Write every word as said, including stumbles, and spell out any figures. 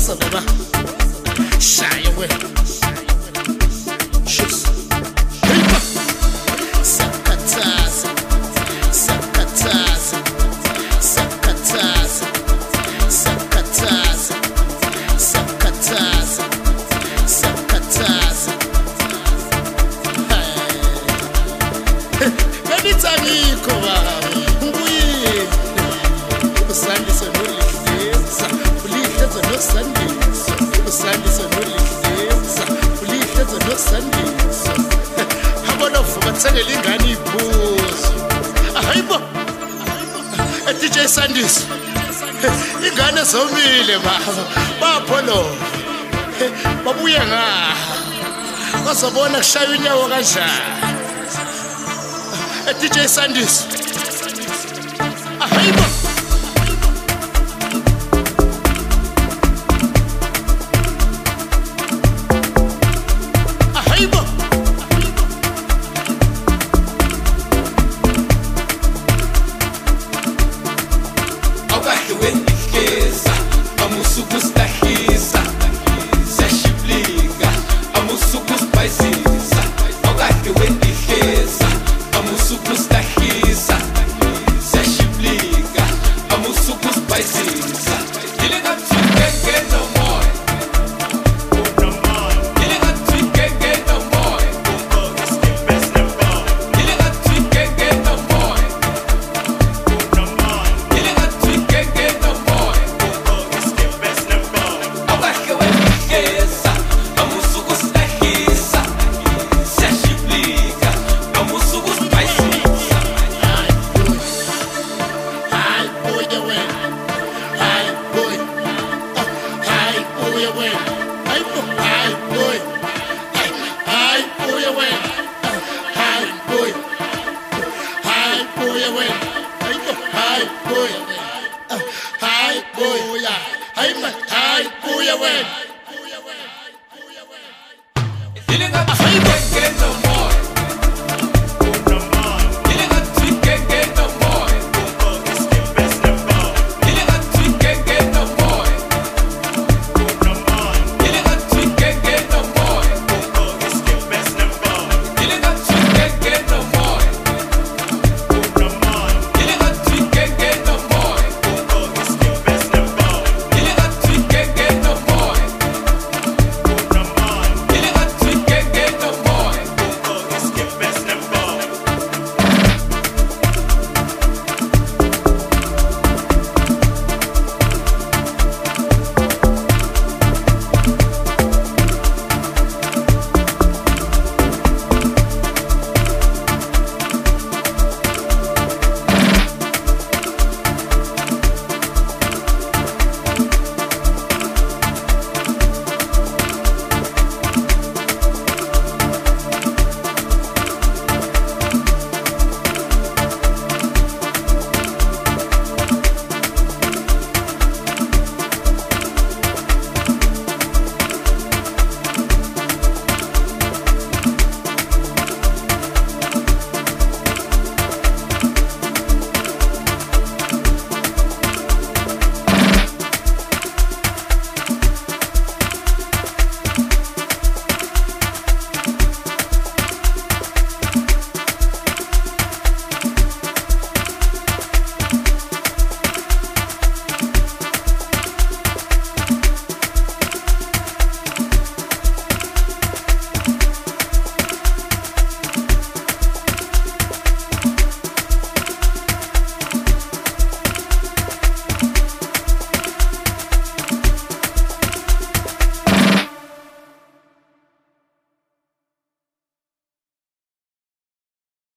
woza baba shaya we shus sakataza sakataza sakataza sakataza sakataza sakataza benitsamiko baba nguye usandisa nolihletsa ulihletsa nosandisa usandisa nolihletsa ulihletsa nosandisa habona vuka tsengela ingane iphuzo ahayibo D J Sandisa ingane zomile baba bapholo babuye nga bazobona kushaya inyawo kanjani D J Sandisa ahayibo ahayibo awukahle wendihleza amusuku stahisa siyashiblika amusuku spicisa awukahle wendihleza amusuku stahisa siyashiblika amusuku spicisa ile ngathi ngeke no more ile ngathi ngeke no more ile ngathi ngeke no more ile ngathi ngeke no more awukahle wendihleza amusuku stahisa siyashiblika amusuku spicisa Hi boy you win hi boy hi boy you win hi boy hi boy you win hi boy hi boy you win hi boy hi boy hi boy hi boy you win